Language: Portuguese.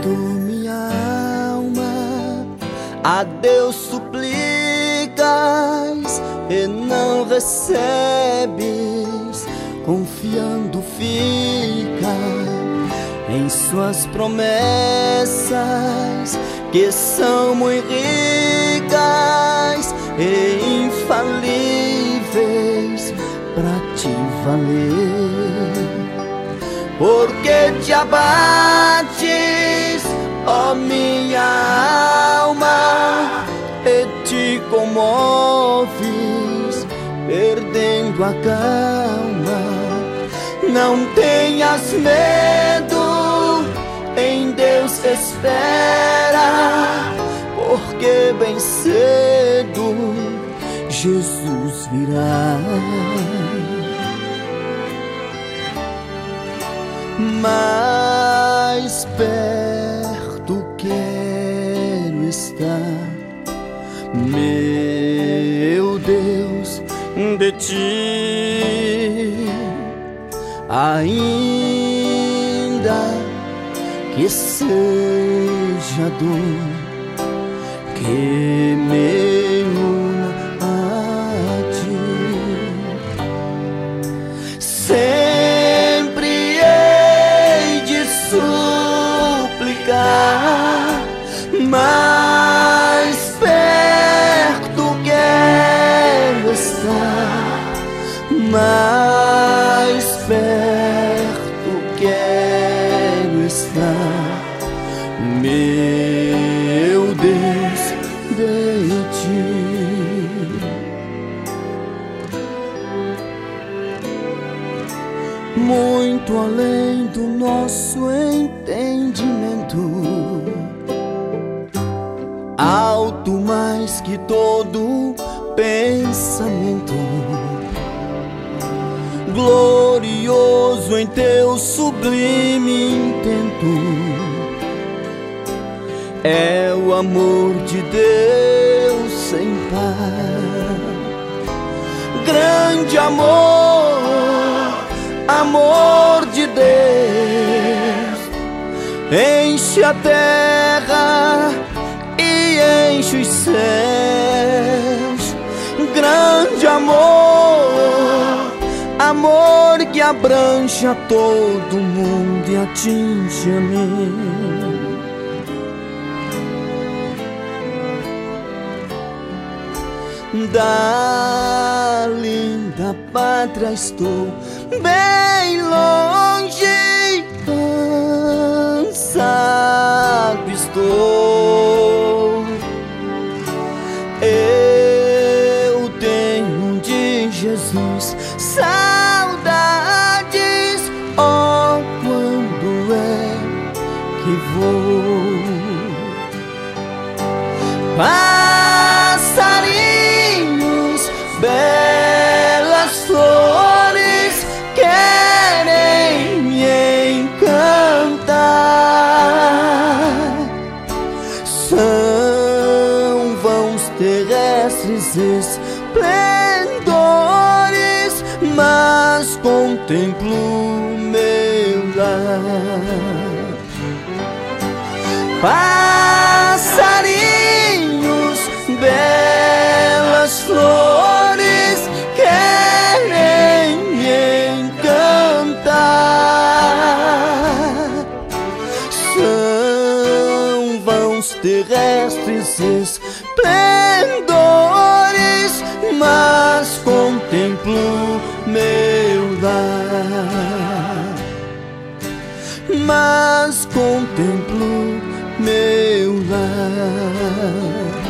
Tu, minha alma, a Deus suplicas e não recebes, confiando fica em suas promessas, que são muito ricas e infalíveis pra te valer. Porque te abates, ó minha alma, e te comoves, perdendo a calma. Não tenhas medo, em Deus espera, porque bem cedo Jesus virá. Mais perto quero estar, meu Deus, de ti. Ainda que seja dor que me una a ti, sempre hei de suplicar. Mais perto quero estar, mais perto quero estar, meu Deus, de ti. Muito além do nosso entendimento, alto mais que todo pensamento, glorioso em teu sublime intento, é o amor de Deus sem par. Grande amor, amor de Deus, enche a terra e enche os céus. Grande amor, amor que abrange a todo mundo e atinge a mim. Da linda pátria estou bem longe, cansado estou. Eu tenho de Jesus saudades, oh, quando é que vou? Passarinhos, belas flores querem me encantar. São vãos terrestres esplendores, mas contemplo meu lar. Passarinhos, belas flores querem me encantar. São vãos terrestres esplendores, mas contemplo meu lar, mas contemplo meu lar.